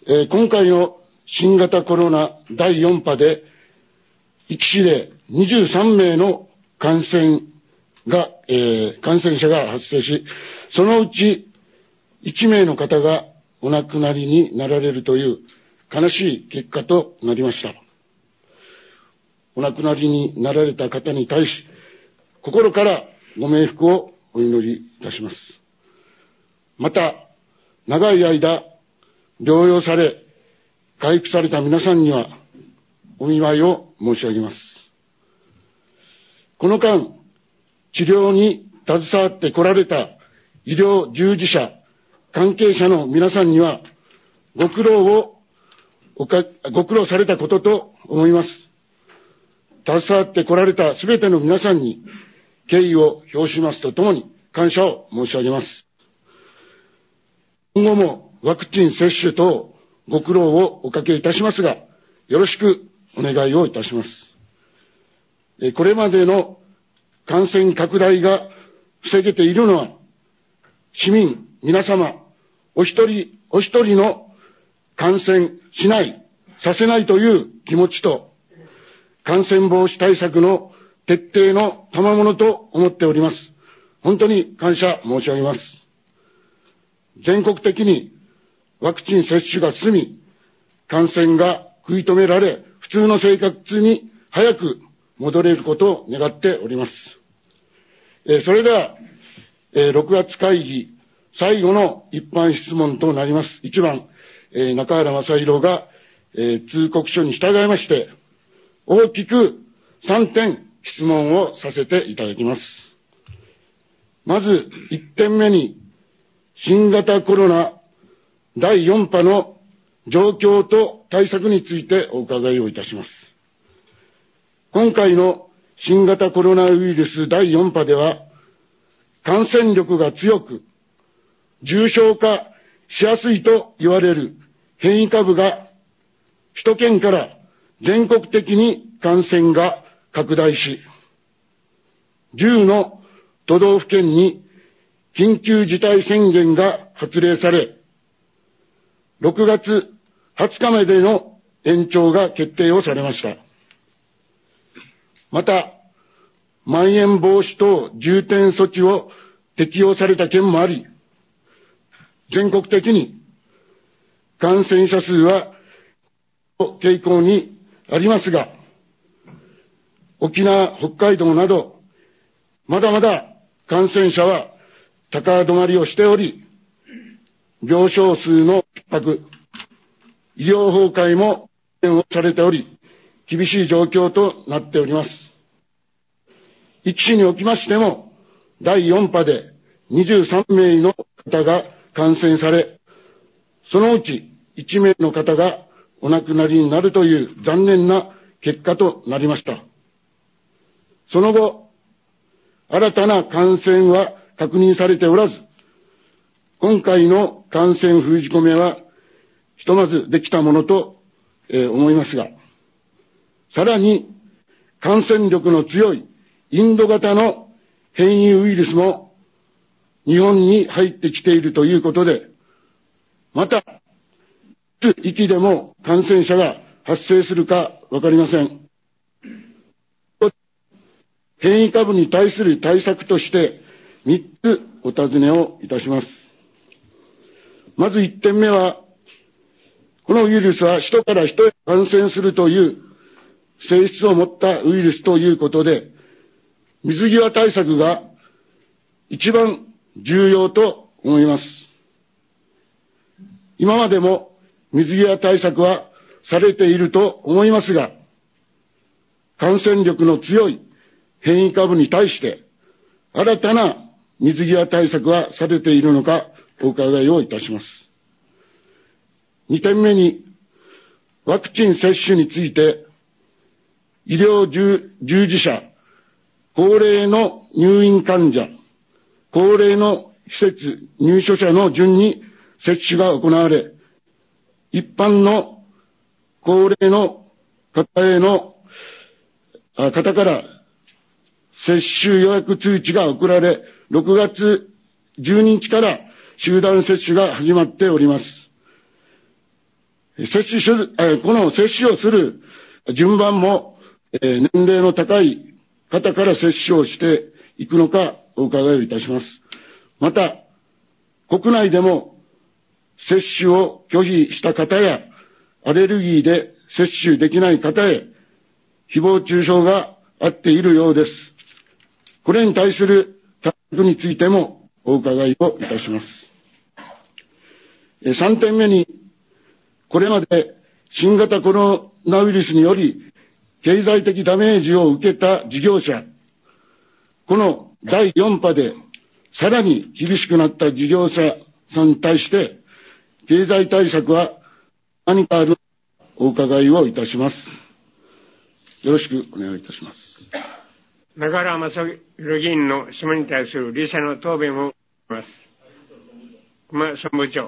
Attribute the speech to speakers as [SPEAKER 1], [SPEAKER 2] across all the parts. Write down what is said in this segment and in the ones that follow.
[SPEAKER 1] 今回の新型コロナ第4波で、壱岐市で23名の感染者が発生し、そのうち1名の方がお亡くなりになられるという悲しい結果となりました。お亡くなりになられた方に対し、心からご冥福をお祈りいたします。また、長い間、療養され、回復された皆さんには、お見舞いを申し上げます。この間、治療に携わってこられた医療従事者、関係者の皆さんには、ご苦労されたことと思います。携わってこられたすべての皆さんに、敬意を表しますとともに、感謝を申し上げます。今後もワクチン接種等、ご苦労をおかけいたしますが、よろしくお願いをいたします。これまでの感染拡大が防げているのは、市民皆様、お一人お一人の感染しない、させないという気持ちと、感染防止対策の徹底の賜物と思っております。本当に感謝申し上げます。全国的にワクチン接種が進み、感染が食い止められ、普通の生活に早く戻れることを願っております。それでは、6月会議最後の一般質問となります。1番、中原正宏が、通告書に従いまして、大きく3点質問をさせていただきます。まず1点目に、新型コロナ第4波の状況と対策についてお伺いをいたします。今回の新型コロナウイルス第4波では、感染力が強く、重症化しやすいと言われる変異株が首都圏から全国的に感染が拡大し、10の都道府県に緊急事態宣言が発令され、6月20日までの延長が決定をされました。また、まん延防止等重点措置を適用された県もあり、全国的に感染者数は傾向にありますが、沖縄、北海道など、まだまだ感染者は高止まりをしており、病床数の逼迫、医療崩壊も懸念をされており、厳しい状況となっております。壱岐市におきましても、第4波で23名の方が感染され、そのうち1名の方がお亡くなりになるという残念な結果となりました。その後、新たな感染は確認されておらず、今回の感染封じ込めは、ひとまずできたものと、思いますが、さらに感染力の強いインド型の変異ウイルスも日本に入ってきているということで、また、いつ壱岐でも感染者が発生するかわかりません。変異株に対する対策として3つお尋ねをいたします。まず1点目は、このウイルスは人から人へ感染するという性質を持ったウイルスということで、水際対策が一番重要と思います。今までも水際対策はされていると思いますが、感染力の強い変異株に対して新たな水際対策はされているのかお伺いをいたします。2点目に、ワクチン接種について、医療従事者、高齢の入院患者、高齢の施設入所者の順に接種が行われ、一般の高齢の方から接種予約通知が送られ、6月12日から集団接種が始まっております。 この接種をする順番も、年齢の高い方から接種をしていくのかお伺いをいたします。また、国内でも接種を拒否した方やアレルギーで接種できない方へ誹謗中傷があっているようです。これに対する対策についてもお伺いをいたします。3点目に、これまで新型コロナウイルスにより経済的ダメージを受けた事業者、この第4波でさらに厳しくなった事業者さんに対して経済対策は何かあるかお伺いをいたします。よろしくお願いいたします。
[SPEAKER 2] 中原正宏議員の質問に対する理者の答弁を行います。熊総務部長。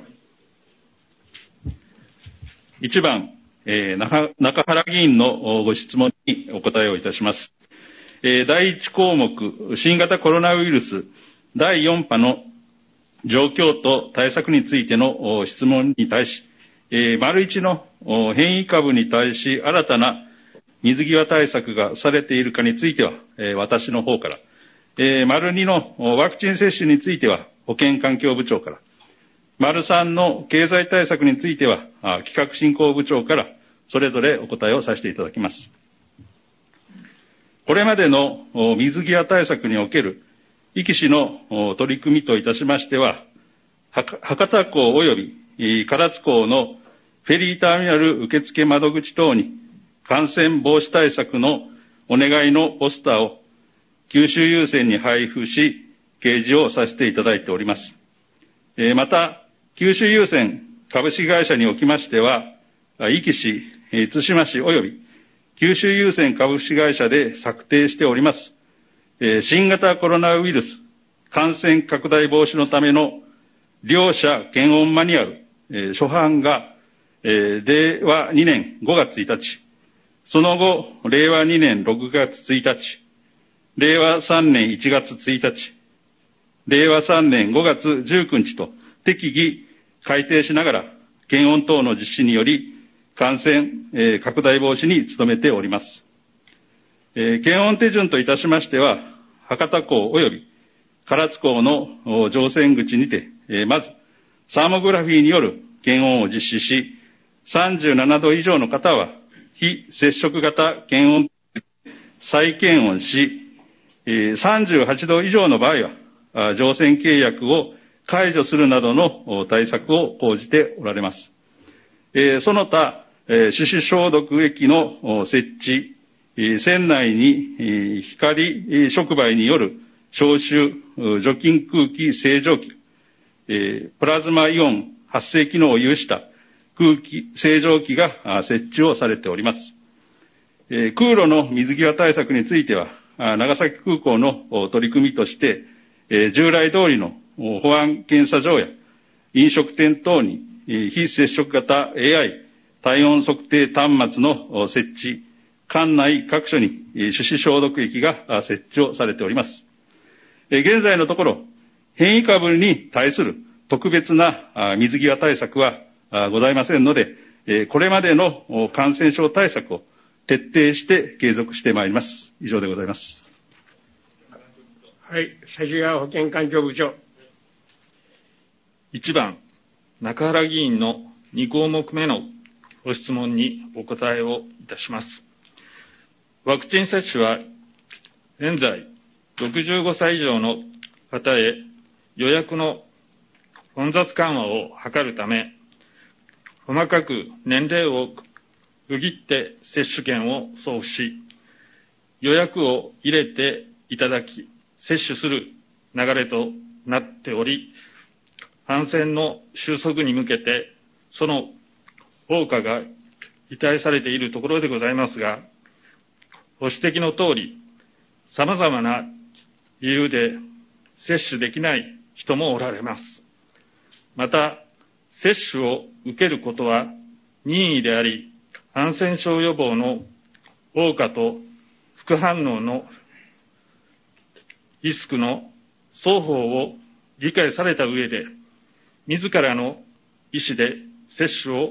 [SPEAKER 3] 1番、中原議員のご質問にお答えをいたします。第1項目、新型コロナウイルス第4波の状況と対策についての質問に対し、丸1の変異株に対し新たな水際対策がされているかについては、私の方から、丸2のワクチン接種については保健環境部長から、丸3の経済対策については企画振興部長からそれぞれお答えをさせていただきます。これまでの水際対策における壱岐市の取り組みといたしましては、博多港及び唐津港のフェリーターミナル受付窓口等に感染防止対策のお願いのポスターを九州郵船に配布し、掲示をさせていただいております。また、九州郵船株式会社におきましては、壱岐市、対馬市及び九州郵船株式会社で策定しております、新型コロナウイルス感染拡大防止のための両者検温マニュアル、初版が、令和2年5月1日、その後、令和2年6月1日、令和3年1月1日、令和3年5月19日と適宜改定しながら、検温等の実施により、感染、拡大防止に努めております。検温手順といたしましては、博多港及び唐津港の乗船口にて、まず、サーモグラフィーによる検温を実施し、37度以上の方は、非接触型検温、再検温し、38度以上の場合は、乗船契約を解除するなどの対策を講じておられます。その他、手指消毒液の設置、船内に光触媒による消臭、除菌空気清浄機、プラズマイオン発生機能を有した空気清浄機が設置をされております。空路の水際対策については、長崎空港の取り組みとして、従来通りの保安検査場や飲食店等に非接触型 AI 体温測定端末の設置、館内各所に手指消毒液が設置をされております。現在のところ、変異株に対する特別な水際対策はございませんので、これまでの感染症対策を徹底して継続してまいります。以上でございます。
[SPEAKER 2] はい、関川保健環境部長。
[SPEAKER 4] 1番、中原議員の2項目目のご質問にお答えをいたします。ワクチン接種は、現在、65歳以上の方へ予約の混雑緩和を図るため、細かく年齢を区切って接種券を送付し、予約を入れていただき、接種する流れとなっており、感染の収束に向けて、その効果が期待されているところでございますが、ご指摘の通り、様々な理由で接種できない人もおられます。また、接種を受けることは任意であり、感染症予防の効果と副反応のリスクの双方を理解された上で、自らの意思で接種を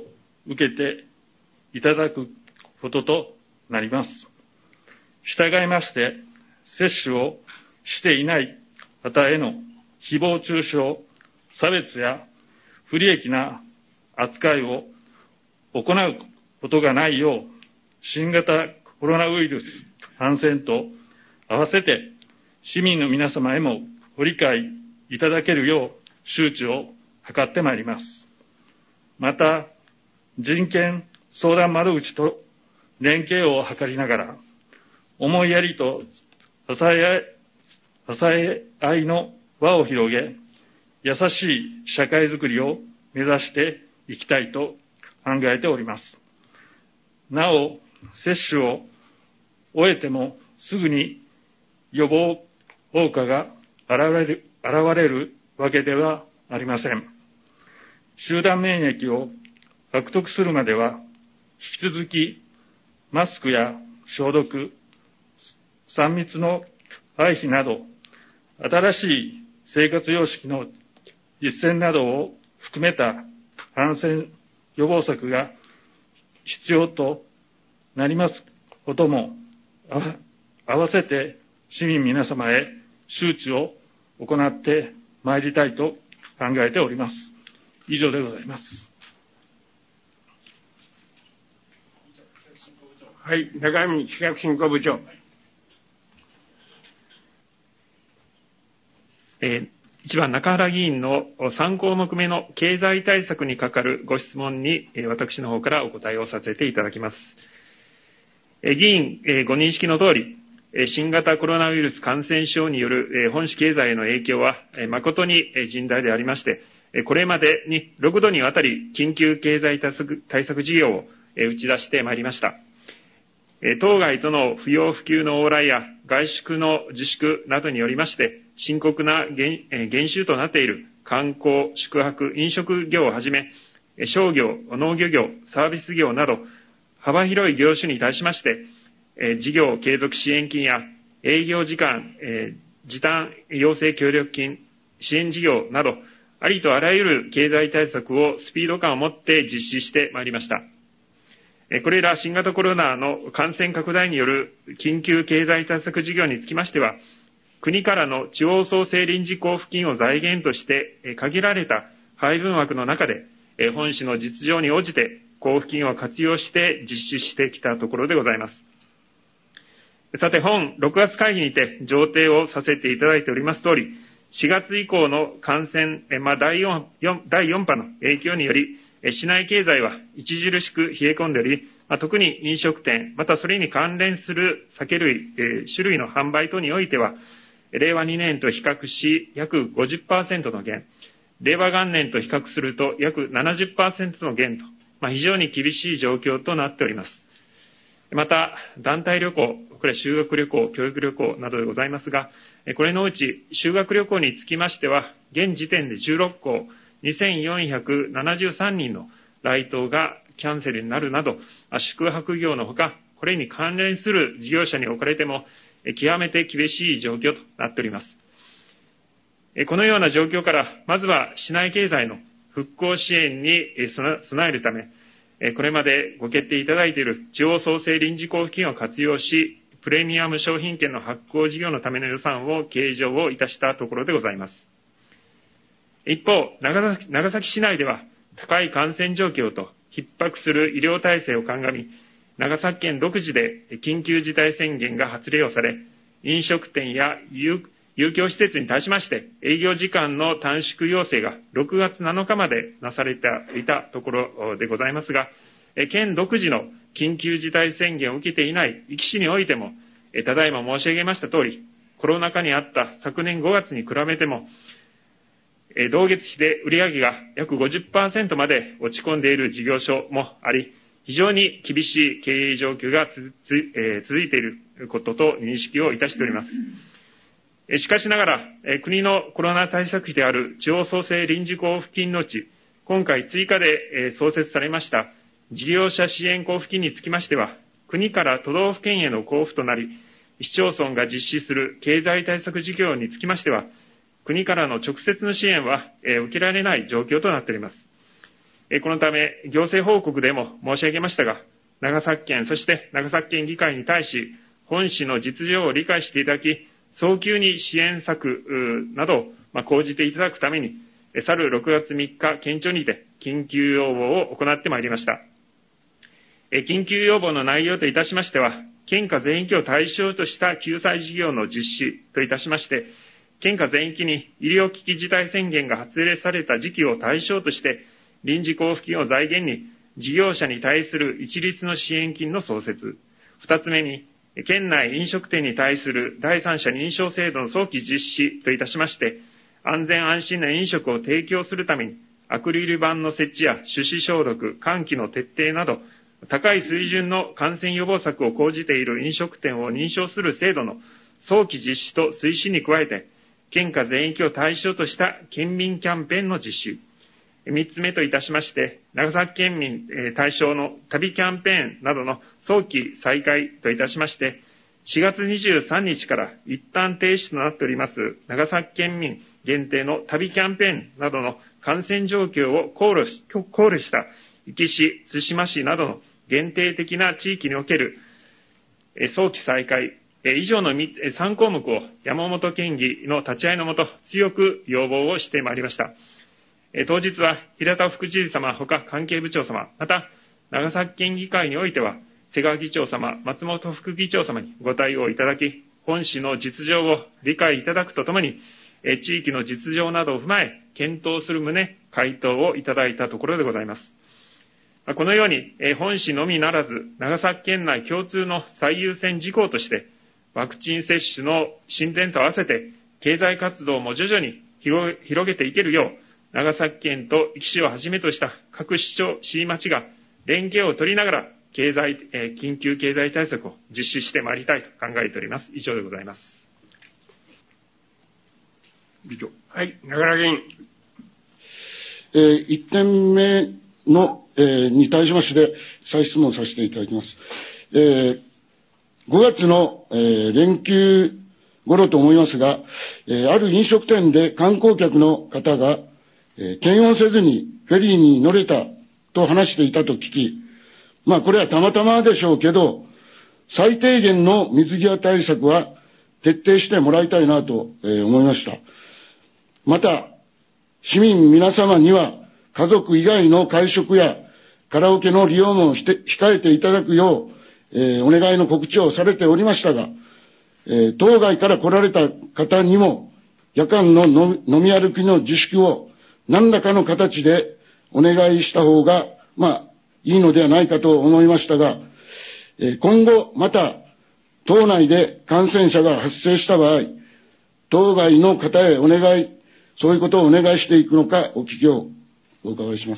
[SPEAKER 4] 受けていただくこととなります。従いまして、接種をしていない方への誹謗中傷、差別や不利益な扱いを行うことがないよう、新型コロナウイルス感染と合わせて市民の皆様へもご理解いただけるよう周知を図ってまいります。また、人権相談窓口と連携を図りながら、思いやりと支え合いの輪を広げ、優しい社会づくりを目指していきたいと考えております。なお、接種を終えてもすぐに予防効果が現れるわけではありません。集団免疫を獲得するまでは、引き続きマスクや消毒、3密の回避など、新しい生活様式の実践などを含めた感染予防策が必要となりますことも合わせて市民皆様へ周知を行ってまいりたいと考えております。以上でございます。
[SPEAKER 2] はい、中身企画振興部長。
[SPEAKER 5] 1番、中原議員の3項目目の経済対策に係るご質問に、私の方からお答えをさせていただきます。議員ご認識の通り、新型コロナウイルス感染症による本市経済への影響は誠に甚大でありまして、これまでに6度にわたり緊急経済対策事業を打ち出してまいりました。当該との不要不急の往来や外出の自粛などによりまして、深刻な減収となっている観光、宿泊、飲食業をはじめ、商業、農漁業、サービス業など、幅広い業種に対しまして、事業継続支援金や営業時間、時短要請協力金、支援事業など、ありとあらゆる経済対策をスピード感を持って実施してまいりました。これら新型コロナの感染拡大による緊急経済対策事業につきましては、国からの地方創生臨時交付金を財源として限られた配分枠の中で、本市の実情に応じて交付金を活用して実施してきたところでございます。さて、本6月会議にて上呈をさせていただいております通り、4月以降の感染、第4波の影響により、市内経済は著しく冷え込んでおり、特に飲食店、またそれに関連する酒類、酒類の販売等においては、令和2年と比較し約 50% の減、令和元年と比較すると約 70% の減と、非常に厳しい状況となっております。また、団体旅行、これは修学旅行、教育旅行などでございますが、これのうち修学旅行につきましては、現時点で16校、2473人の来島がキャンセルになるなど、宿泊業のほか、これに関連する事業者におかれても、極めて厳しい状況となっております。このような状況から、まずは市内経済の復興支援に備えるため、これまでご決定いただいている地方創生臨時交付金を活用し、プレミアム商品券の発行事業のための予算を計上をいたしたところでございます。一方、長崎市内では高い感染状況と逼迫する医療体制を鑑み、長崎県独自で緊急事態宣言が発令をされ、飲食店や遊興施設に対しまして営業時間の短縮要請が6月7日までなされていたところでございますが、県独自の緊急事態宣言を受けていない壱岐市においても、ただいま申し上げました通り、コロナ禍にあった昨年5月に比べても、同月比で売上が約 50% まで落ち込んでいる事業所もあり、非常に厳しい経営状況が続いていることと認識をいたしております。しかしながら、国のコロナ対策費である地方創生臨時交付金のうち、今回追加で創設されました事業者支援交付金につきましては、国から都道府県への交付となり、市町村が実施する経済対策事業につきましては、国からの直接の支援は受けられない状況となっております。 このため、行政報告でも申し上げましたが、長崎県、そして長崎県議会に対し、本市の実情を理解していただき、早急に支援策などを講じていただくために、去る6月3日、県庁にて緊急要望を行ってまいりました。緊急要望の内容といたしましては、県下全域を対象とした救済事業の実施といたしまして、県下全域に医療危機事態宣言が発令された時期を対象として、臨時交付金を財源に事業者に対する一律の支援金の創設。二つ目に、県内飲食店に対する第三者認証制度の早期実施といたしまして、安全安心な飲食を提供するために、アクリル板の設置や手指消毒、換気の徹底など、高い水準の感染予防策を講じている飲食店を認証する制度の早期実施と推進に加えて、県下全域を対象とした県民キャンペーンの実施。三つ目といたしまして、長崎県民対象の旅キャンペーンなどの早期再開といたしまして、4月23日から一旦停止となっております長崎県民限定の旅キャンペーンなどの感染状況を考慮した壱岐市、対馬市などの限定的な地域における早期再開、以上の3項目を山本県議の立ち会いのもと強く要望をしてまいりました。当日は平田副知事様ほか関係部長様、また長崎県議会においては瀬川議長様、松本副議長様にご対応いただき、本市の実情を理解いただくとともに、地域の実情などを踏まえ検討する旨回答をいただいたところでございます。このように本市のみならず長崎県内共通の最優先事項としてワクチン接種の進展と合わせて経済活動も徐々に広げていけるよう長崎県と壱岐市をはじめとした各市町、市町が連携を取りながら緊急経済対策を実施してまいりたいと考えております。以上でございます。
[SPEAKER 1] 議長。
[SPEAKER 2] はい、中原議員。
[SPEAKER 1] 1点目の、に対しまして再質問させていただきます。5月の、連休頃と思いますが、ある飲食店で観光客の方が、検温せずにフェリーに乗れたと話していたと聞き、これはたまたまでしょうけど、最低限の水際対策は徹底してもらいたいなと思いました。また、市民皆様には家族以外の会食やカラオケの利用も控えていただくよう、お願いの告知をされておりましたが、当該から来られた方にも夜間の飲み歩きの自粛を何らかの形でお願いした方が、いいのではないかと思いましたが、今後また島内で感染者が発生した場合、当該の方へそういうことをお願いしていくのかお聞きをお伺いします。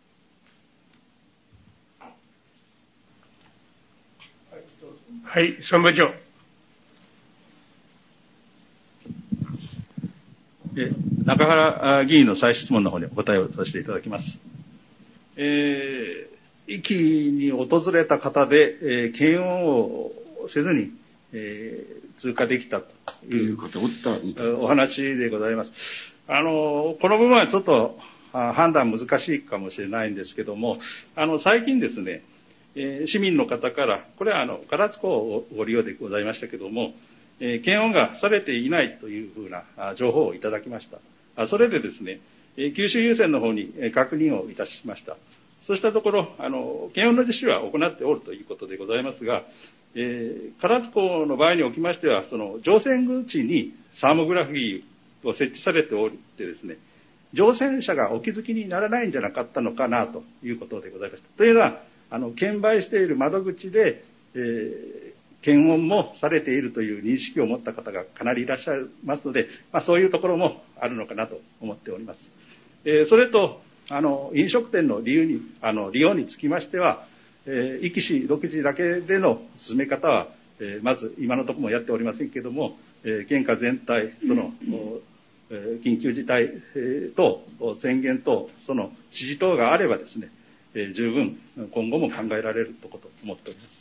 [SPEAKER 2] はい、総務部長。
[SPEAKER 3] 中原議員の再質問の方にお答えをさせていただきます。壱岐に訪れた方で、検温をせずに、通過できたというお話でございます。この部分はちょっと判断難しいかもしれないんですけども、最近ですね、市民の方から、これは唐津港をご利用でございましたけども、検温がされていないというふうな情報をいただきました。それでですね、九州郵船の方に確認をいたしました。そうしたところ、検温の実施は行っておるということでございますが、唐津港の場合におきましては、その乗船口にサーモグラフィーを設置されておりてですね、乗船者がお気づきにならないんじゃなかったのかなということでございました。というのは、券売している窓口で、検温もされているという認識を持った方がかなりいらっしゃいますので、そういうところもあるのかなと思っております。それと、飲食店の利用につきましては、壱岐市独自だけでの進め方は、まず今のところもやっておりませんけれども、県下全体、緊急事態等、宣言等、その指示等があればですね、十分今後も考えられるとこと思っております。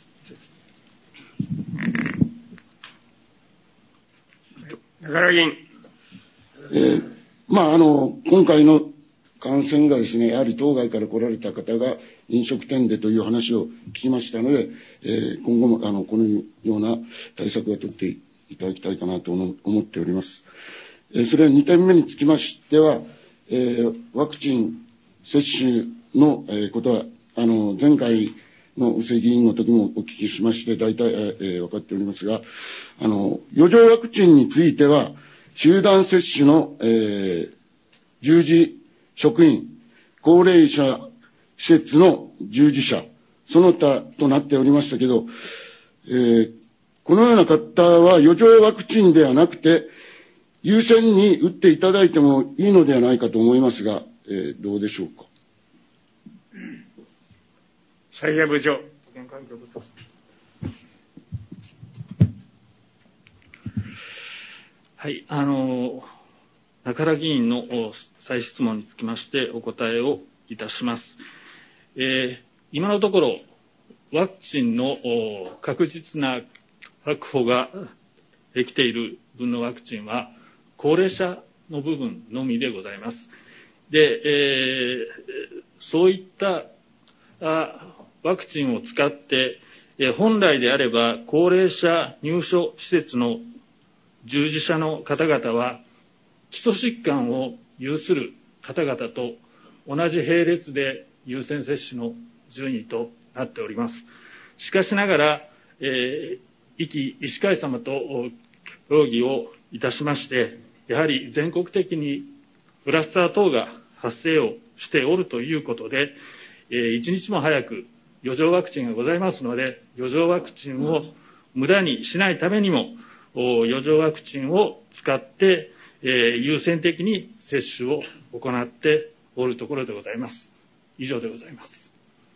[SPEAKER 2] 中原議員。
[SPEAKER 1] 今回の感染がですね、やはり当該から来られた方が飲食店でという話を聞きましたので、今後もこのような対策を取っていただきたいかなと思っております。それは2点目につきましては、ワクチン接種のことは、前回の宇勢議員の時もお聞きしまして、大体、分かっておりますが、余剰ワクチンについては、集団接種の、従事職員、高齢者施設の従事者、その他となっておりましたけど、このような方は余剰ワクチンではなくて、優先に打っていただいてもいいのではないかと思いますが、どうでしょうか。
[SPEAKER 2] 斉谷部長。
[SPEAKER 4] はい、中原議員の再質問につきましてお答えをいたします。今のところ、ワクチンの確実な確保ができている分のワクチンは、高齢者の部分のみでございます。で、そういったワクチンを使って、本来であれば高齢者入所施設の従事者の方々は、基礎疾患を有する方々と同じ並列で優先接種の順位となっております。しかしながら、医師会様と協議をいたしまして、やはり全国的にクラスター等が発生をしておるということで、一日も早く余剰ワクチンがございますので、余剰ワクチンを無駄にしないためにも、余剰ワクチンを使って、優先的に接種を行っておるところでございます。以上でございます。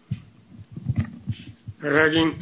[SPEAKER 2] 中原議員。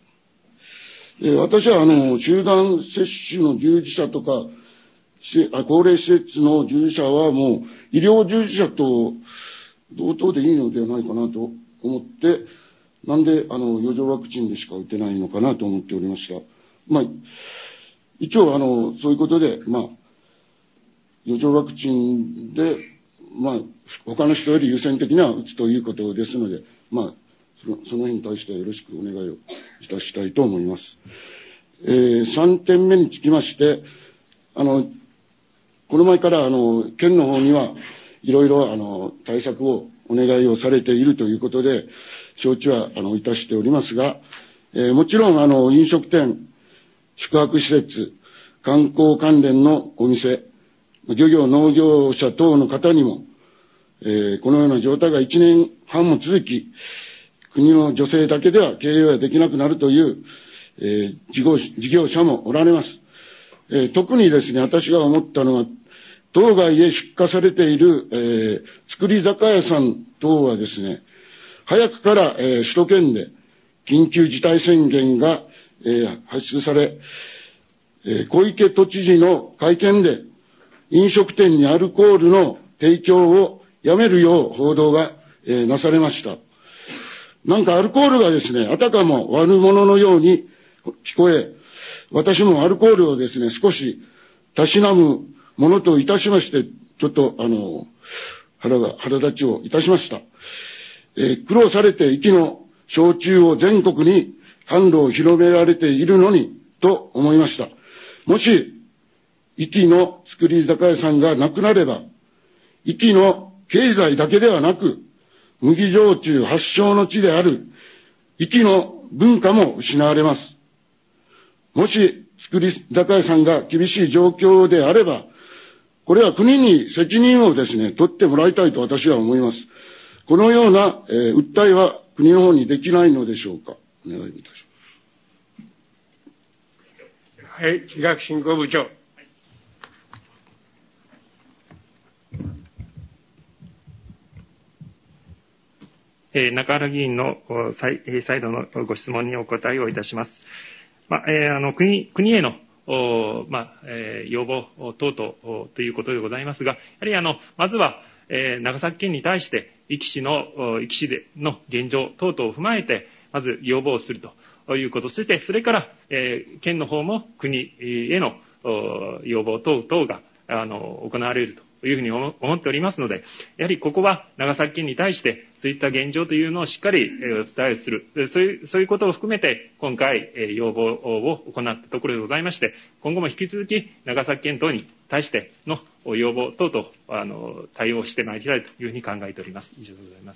[SPEAKER 1] 私は集団接種の従事者とか、高齢施設の従事者はもう医療従事者と同等でいいのではないかなと思って、なんで余剰ワクチンでしか打てないのかなと思っておりました。一応そういうことで、余剰ワクチンで、他の人より優先的には打つということですので、その辺に対してはよろしくお願いをいたしたいと思います。3点目につきまして、この前から県の方にはいろいろ対策をお願いをされているということで、承知はいたしておりますが、もちろん飲食店、宿泊施設、観光関連のお店、漁業農業者等の方にも、このような状態が1年半も続き、国の助成だけでは経営はできなくなるという、事業者もおられます。特にですね、私が思ったのは、当該へ出荷されている、造り酒屋さん等はですね、早くから、首都圏で緊急事態宣言が、発出され、小池都知事の会見で飲食店にアルコールの提供をやめるよう報道が、なされました。なんかアルコールがですね、あたかも悪者のように聞こえ、私もアルコールをですね、少したしなむものといたしまして、ちょっと腹立ちをいたしました。苦労されて息の焼酎を全国に販路を広められているのにと思いました。もし、壱岐の造り酒屋さんがなくなれば、壱岐の経済だけではなく、麦焼酎発祥の地である壱岐の文化も失われます。もし、造り酒屋さんが厳しい状況であれば、これは国に責任をですね、取ってもらいたいと私は思います。このような、訴えは国の方にできないのでしょうか。お願いいたします。
[SPEAKER 2] はい、企画振興部長。
[SPEAKER 5] 中原議員の再度のご質問にお答えをいたします。国への要望等々ということでございますが、やはりまずは、長崎県に対して、壱岐市の現状等々を踏まえて、まず要望をするということ、そしてそれから、県の方も国への要望等々が行われるというふうに思っておりますので、やはりここは長崎県に対してそういった現状というのをしっかりお伝えする、そういうことを含めて今回要望を行ったところでございまして、今後も引き続き長崎県等に対しての要望等々対応してまいりたいというふうに考えております。以上でございます。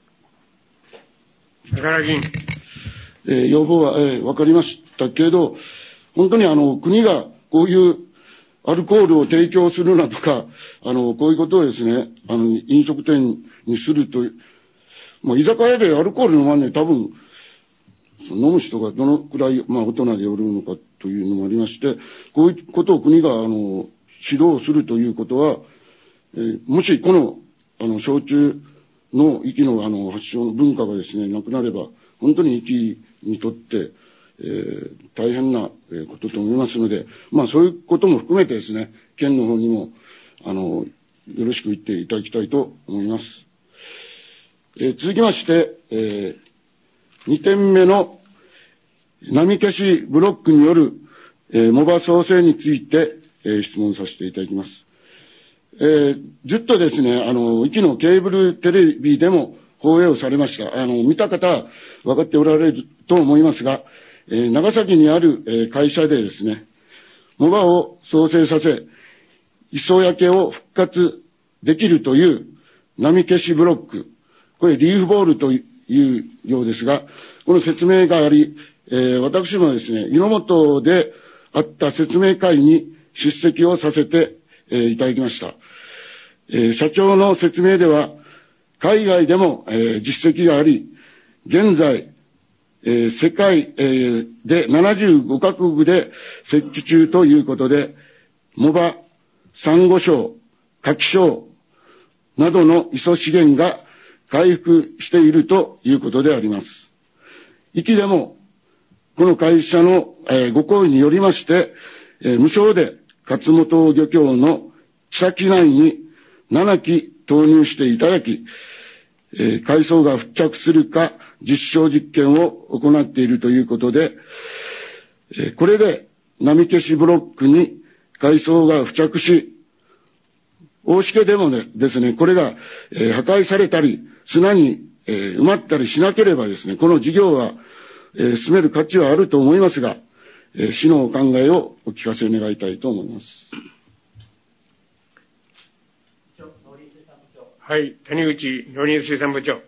[SPEAKER 2] 中原議員。
[SPEAKER 1] 要望は、わかりましたけど、本当に国がこういうアルコールを提供するなとか、こういうことをですね、飲食店にすると、居酒屋でアルコール飲まんね、多分、飲む人がどのくらい、大人でおるのかというのもありまして、こういうことを国が、指導するということは、もしこの、焼酎の息の発祥の文化がですね、なくなれば、本当に息にとって、大変なことと思いますので、そういうことも含めてですね、県の方にも、よろしく言っていただきたいと思います。続きまして、2点目の波消しブロックによる、モバ創生について、質問させていただきます。ずっとですね、息のケーブルテレビでも放映をされました。見た方は分かっておられると思いますが、長崎にある、会社でですね、モバを創生させ、磯焼けを復活できるという波消しブロック、これリーフボールというようですが、この説明があり、私もですね、湯の本であった説明会に出席をさせて、いただきました。社長の説明では、海外でも、実績があり、現在、世界、で75カ国で設置中ということで、モバ、サンゴ礁、カキ礁などの磯資源が回復しているということであります。壱岐でも、この会社の、ご好意によりまして、無償で勝本漁協の千崎内に7機投入していただき、海藻が付着するか実証実験を行っているということで、これで波消しブロックに海藻が付着し、大しけでもねですね、これが、破壊されたり、砂に、埋まったりしなければですね、この事業は、進める価値はあると思いますが、市のお考えをお聞かせ願いたいと思います。
[SPEAKER 2] はい、谷口農林水産部長。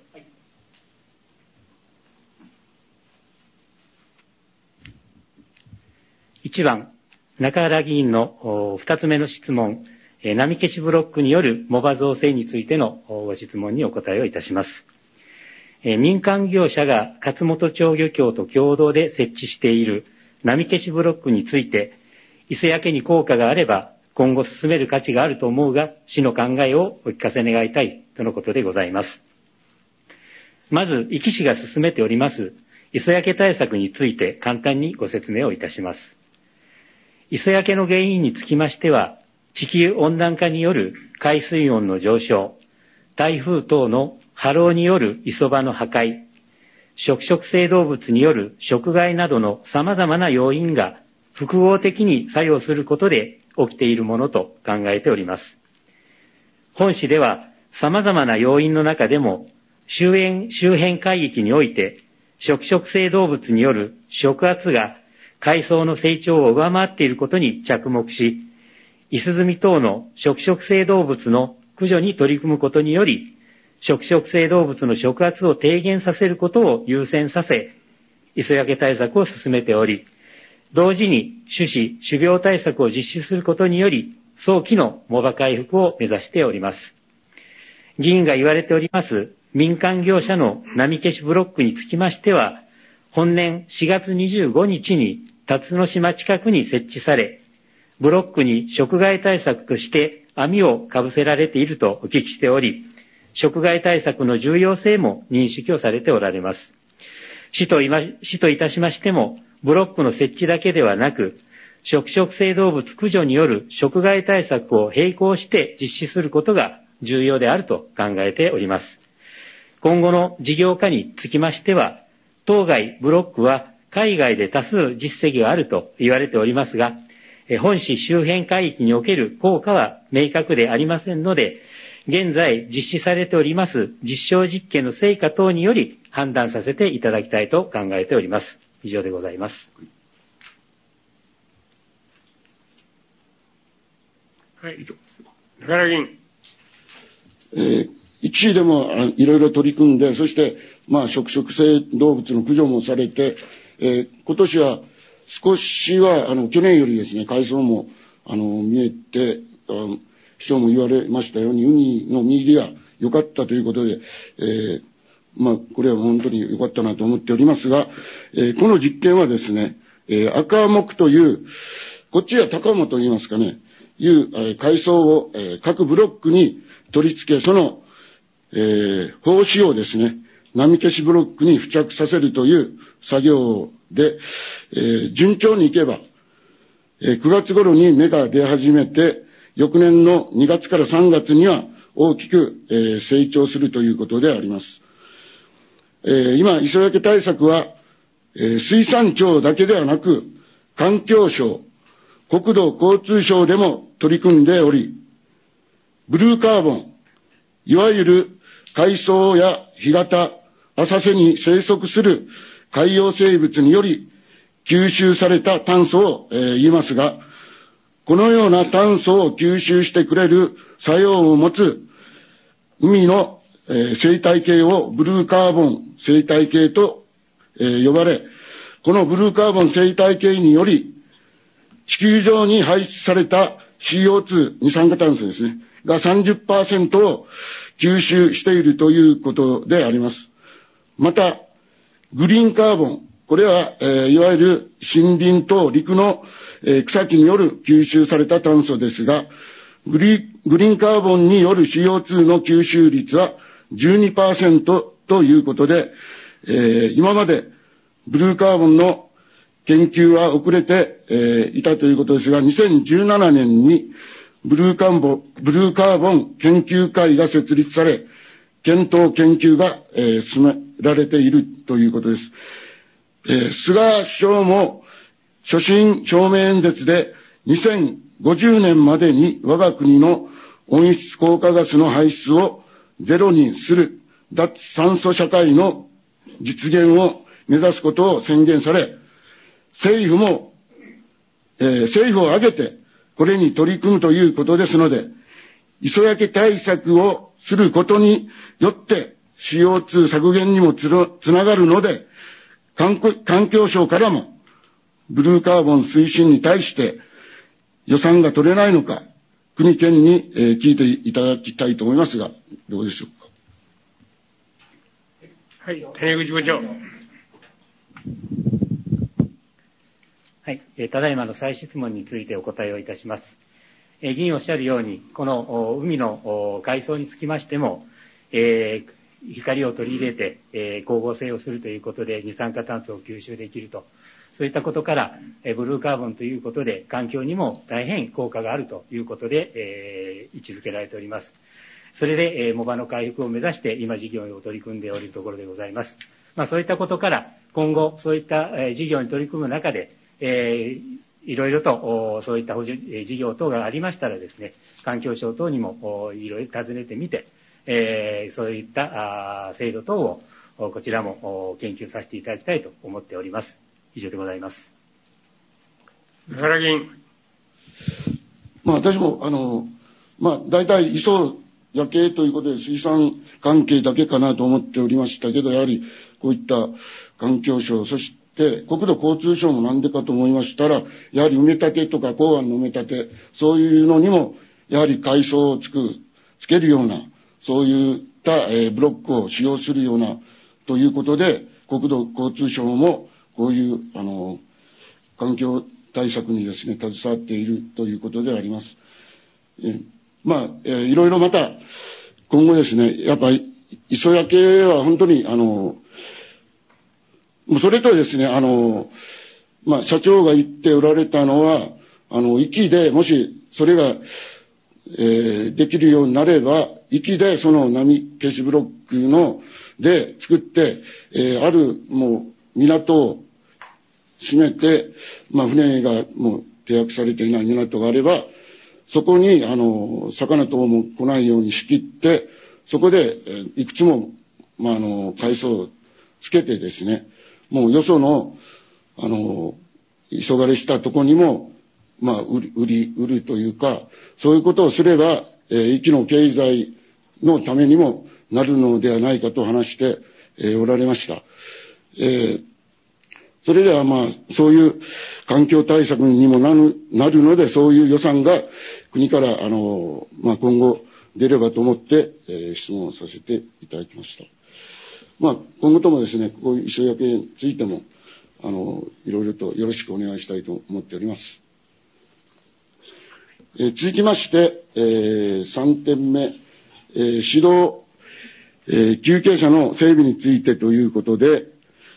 [SPEAKER 6] 1番、中原議員の2つ目の質問、波消しブロックによるモバ造成についてのご質問にお答えをいたします。民間業者が勝本町漁協と共同で設置している波消しブロックについて、磯焼けに効果があれば今後進める価値があると思うが、市の考えをお聞かせ願いたいとのことでございます。まず、壱岐市が進めております磯焼け対策について簡単にご説明をいたします。磯焼けの原因につきましては、地球温暖化による海水温の上昇、台風等の波浪による磯場の破壊、食食性動物による食害などの様々な要因が複合的に作用することで起きているものと考えております。本市では様々な要因の中でも周辺海域において食食性動物による食圧が海藻の成長を上回っていることに着目し、イスズミ等の食食性動物の駆除に取り組むことにより、食食性動物の食圧を低減させることを優先させ、磯焼け対策を進めており、同時に種子・種苗対策を実施することにより、早期のモバ回復を目指しております。議員が言われております民間業者の波消しブロックにつきましては、本年4月25日に辰野島近くに設置され、ブロックに食害対策として網をかぶせられているとお聞きしており、食害対策の重要性も認識をされておられます。市といたしましても、ブロックの設置だけではなく、食食性動物駆除による食害対策を並行して実施することが重要であると考えております。今後の事業化につきましては、当該ブロックは海外で多数実績があると言われておりますが、 本市周辺海域における効果は明確でありませんので、現在実施されております実証実験の成果等により判断させていただきたいと考えております。以上でございます。
[SPEAKER 2] はい、中原議員。
[SPEAKER 1] 一位でもいろいろ取り組んで、そして、食食性動物の駆除もされて、今年は少しは、去年よりですね、海藻も、見えて、人も言われましたように、ウニの身入りが良かったということで、これは本当に良かったなと思っておりますが、この実験はですね、赤木という、こっちは高木と言いますかね、いう海藻を各ブロックに取り付け、その、胞子をですね、波消しブロックに付着させるという作業で、順調にいけば、9月頃に芽が出始めて、翌年の2月から3月には大きく、成長するということであります。今、磯焼け対策は、水産庁だけではなく、環境省、国土交通省でも取り組んでおり、ブルーカーボン、いわゆる海藻や干潟、浅瀬に生息する海洋生物により吸収された炭素を、言いますが、このような炭素を吸収してくれる作用を持つ海の、生態系をブルーカーボン生態系と、呼ばれ、このブルーカーボン生態系により地球上に排出された CO2、二酸化炭素ですね、が 30% を吸収しているということであります。また、グリーンカーボン、これは、いわゆる森林と陸の、草木による吸収された炭素ですが、グリーンカーボンによる CO2 の吸収率は 12% ということで、今までブルーカーボンの研究は遅れて、いたということですが、2017年にブルーカーボン研究会が設立され、検討研究が、進められているということです。菅首相も所信表明演説で2050年までに我が国の温室効果ガスの排出をゼロにする脱炭素社会の実現を目指すことを宣言され、政府を挙げてこれに取り組むということですので、磯焼け対策をすることによって CO2 削減にもつながるので、環境省からもブルーカーボン推進に対して予算が取れないのか、国県に聞いていただきたいと思いますが、どうでしょうか。
[SPEAKER 2] はい、谷口部長。
[SPEAKER 6] はい、ただいまの再質問についてお答えをいたします。議員おっしゃるように、この海の海藻につきましても、光を取り入れて、光合成をするということで二酸化炭素を吸収できると、そういったことから、ブルーカーボンということで環境にも大変効果があるということで、位置づけられております。それで、藻場の回復を目指して今事業を取り組んでおるところでございます。そういったことから今後そういった事業に取り組む中で、いろいろとそういった補助事業等がありましたらですね、環境省等にもいろいろ尋ねてみて、そういった制度等をこちらも研究させていただきたいと思っております。以上でございます。
[SPEAKER 2] 中原議員。
[SPEAKER 1] 私も大体磯焼けということで水産関係だけかなと思っておりましたけど、やはりこういった環境省、そして国土交通省もなんでかと思いましたら、やはり埋め立てとか港湾の埋め立て、そういうのにもやはり海藻をつけるような、そういったブロックを使用するようなということで、国土交通省もこういう環境対策にですね、携わっているということであります。いろいろまた今後ですね、やっぱり磯焼けは本当にそれとですね、社長が言っておられたのは、息でもしそれが、できるようになれば、息でその波消しブロックで作って、あるもう港を閉めて、船がもう締約されていない港があれば、そこに、魚等も来ないように仕切って、そこで、いくつも、海藻をつけてですね、もうよその、急がれしたとこにも、売るというか、そういうことをすれば、域の経済のためにもなるのではないかと話して、おられました。それではそういう環境対策にもなるので、そういう予算が国から今後出ればと思って、質問をさせていただきました。今後ともですね、こういう磯焼けについてもいろいろとよろしくお願いしたいと思っております。続きまして、3点目、指導、休憩者の整備についてということで、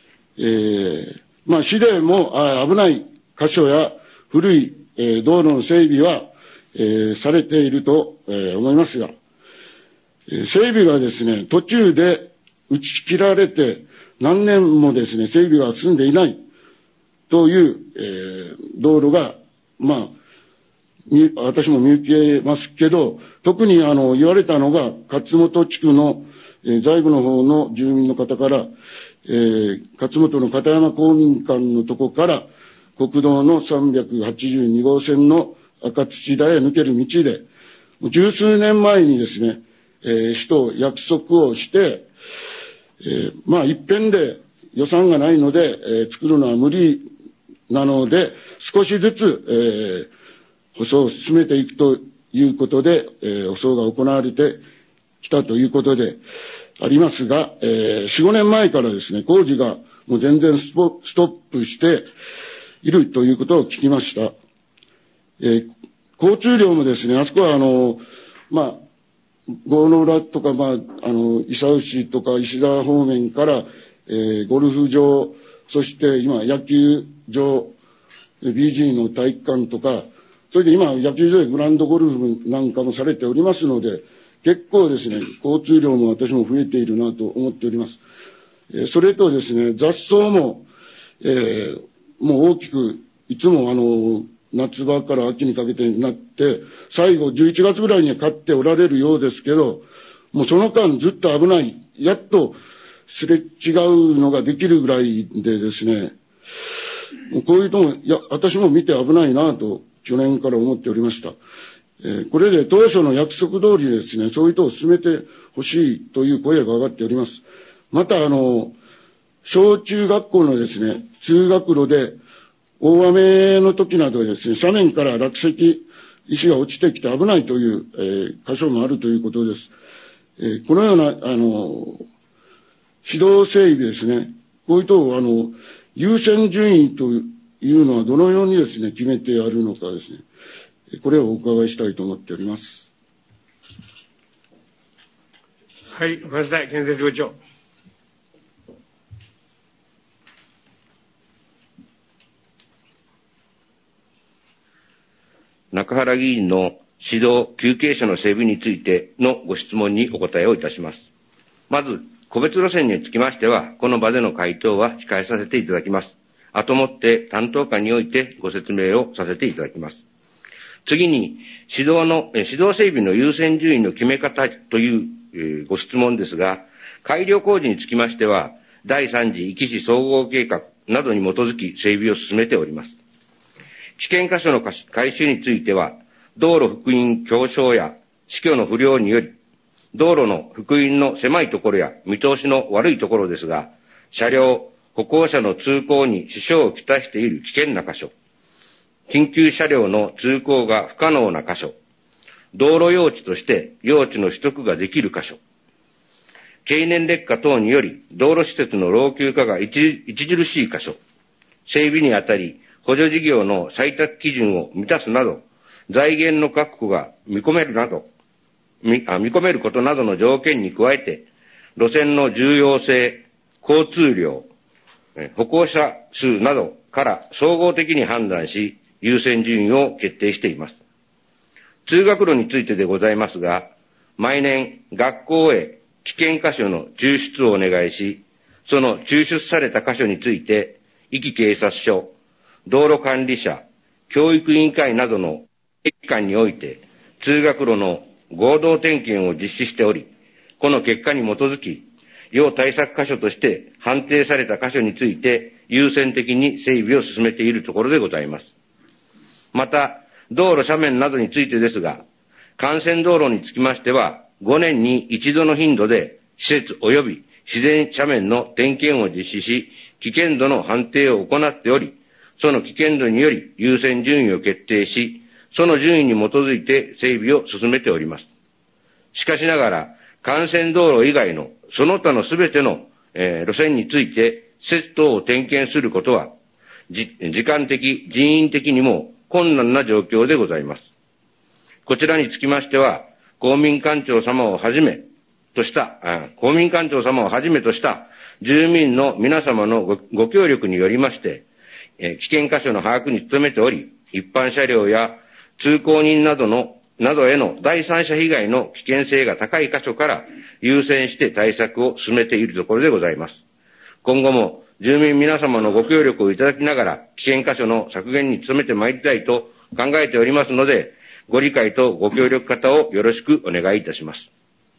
[SPEAKER 1] 市でも危ない箇所や古い、道路の整備は、されていると、思いますが、整備がですね、途中で打ち切られて何年もですね、整備が進んでいないという、道路が、私も見受けますけど、特に言われたのが、勝本地区の、在部の方の住民の方から、勝本の片山公民館のとこから国道の382号線の赤土田へ抜ける道で、十数年前にですね、市と約束をして、一遍で予算がないので、作るのは無理なので、少しずつ、舗装を進めていくということで、舗装が行われてきたということでありますが、4、5年前からですね、工事がもう全然ストップしているということを聞きました。交通量もですね、あそこは郷の浦とか、伊佐牛とか石田方面から、ゴルフ場、そして今野球場、BG の体育館とか、それで今野球場でグラウンドゴルフなんかもされておりますので、結構ですね、交通量も私も増えているなと思っております。それとですね、雑草も、もう大きく、いつも夏場から秋にかけてになって、最後11月ぐらいには刈っておられるようですけど、もうその間ずっと危ない、やっとすれ違うのができるぐらいでですね、もうこういうのも、私も見て危ないなと、去年から思っておりました。これで当初の約束通りですね、そういう人を進めてほしいという声が上がっております。また小中学校のですね、通学路で大雨の時などですね、斜面から落石、石が落ちてきて危ないという、箇所もあるということです。このような指導整備ですね、こういう人を優先順位というのはどのようにですね、決めてあるのかですね、これをお伺いしたいと思っております。
[SPEAKER 2] はい、増田建設部長。
[SPEAKER 7] 中原議員の指導休憩者の整備についてのご質問にお答えをいたします。まず、個別路線につきましては、この場での回答は控えさせていただきます。後もって担当課においてご説明をさせていただきます。次に、指導整備の優先順位の決め方という、ご質問ですが、改良工事につきましては、第3次壱岐市総合計画などに基づき整備を進めております。危険箇所の改修については、道路幅員狭小や市況の不良により、道路の幅員の狭いところや見通しの悪いところですが、車両、歩行者の通行に支障をきたしている危険な箇所、緊急車両の通行が不可能な箇所、道路用地として用地の取得ができる箇所、経年劣化等により道路施設の老朽化が著しい箇所、整備にあたり補助事業の採択基準を満たすなど、財源の確保が見込めることなどの条件に加えて、路線の重要性、交通量、歩行者数などから総合的に判断し、優先順位を決定しています。通学路についてでございますが、毎年学校へ危険箇所の抽出をお願いし、その抽出された箇所について、壱岐警察署、道路管理者、 教育委員会などの機関において、通学路の合同点検を実施しており、この結果に基づき、要対策箇所として判定された箇所について優先的に整備を進めているところでございます。また、道路斜面などについてですが、幹線道路につきましては、5年に一度の頻度で施設及び自然斜面の点検を実施し、危険度の判定を行っており、その危険度により優先順位を決定し、その順位に基づいて整備を進めております。しかしながら、幹線道路以外のその他のすべての、路線について施設等を点検することは、時間的、人員的にも困難な状況でございます。こちらにつきましては、公民館長様をはじめとした住民の皆様のご協力によりまして、危険箇所の把握に努めており、一般車両や通行人などへの第三者被害の危険性が高い箇所から優先して対策を進めているところでございます。今後も住民皆様のご協力をいただきながら、危険箇所の削減に努めてまいりたいと考えておりますので、ご理解とご協力方をよろしくお願いいたします。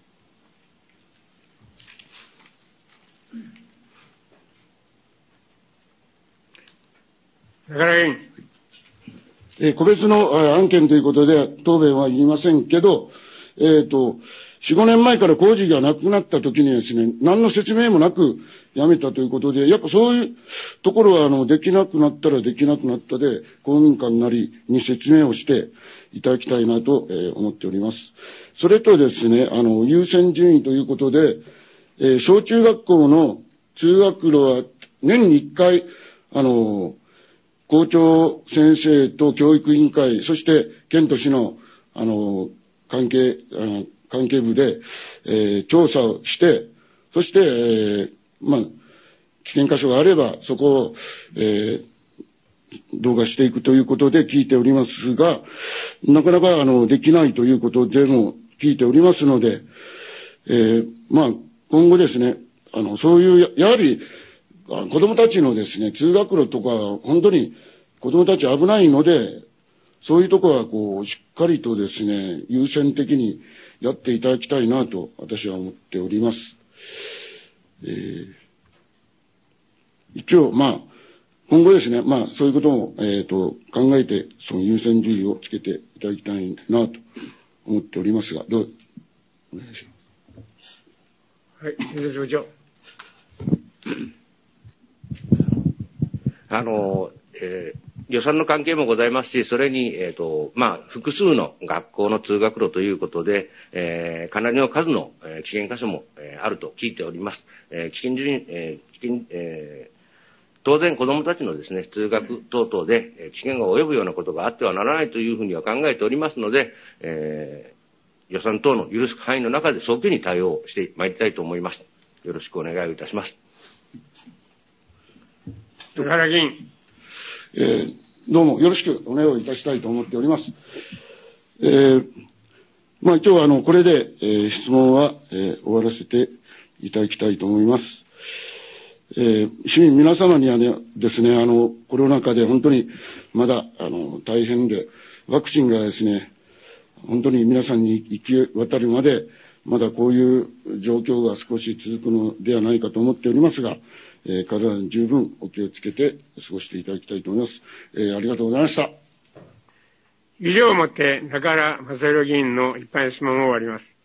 [SPEAKER 2] 中原委員。
[SPEAKER 1] 個別の案件ということで答弁は言いませんけど、4、5年前から工事がなくなった時にですね、何の説明もなくやめたということで、やっぱそういうところはできなくなったらできなくなったで、公民館なりに説明をしていただきたいなと思っております。それとですね、優先順位ということで、小中学校の通学路は年に1回、校長先生と教育委員会、そして県と市の、関係部で、調査をして、そして、危険箇所があれば、そこを、動画していくということで聞いておりますが、なかなか、できないということでも聞いておりますので、今後ですね、そういう、やはり、子供たちのですね、通学路とか、本当に子供たち危ないので、そういうところはしっかりとですね、優先的にやっていただきたいなと私は思っております。一応、今後ですね、そういうことも、考えて、その優先順位をつけていただきたいなと思っておりますが、お願いします。
[SPEAKER 2] はい、先生、部長。
[SPEAKER 7] 予算の関係もございますし、それに、複数の学校の通学路ということで、かなりの数の危険箇所もあると聞いております。当然子どもたちのですね、通学等々で危険が及ぶようなことがあってはならないというふうには考えておりますので、予算等の許す範囲の中で早急に対応してまいりたいと思います。よろしくお願いをいたします。
[SPEAKER 2] 中原議員。
[SPEAKER 1] どうもよろしくお願いをいたしたいと思っております。一応これで、質問は、終わらせていただきたいと思います。市民皆様にはね、ですね、コロナ禍で本当にまだ、大変で、ワクチンがですね、本当に皆さんに行き渡るまで、まだこういう状況が少し続くのではないかと思っておりますが、体に十分お気をつけて過ごしていただきたいと思います。ありがとうございました。
[SPEAKER 2] 以上をもって中原正宏議員の一般質問を終わります。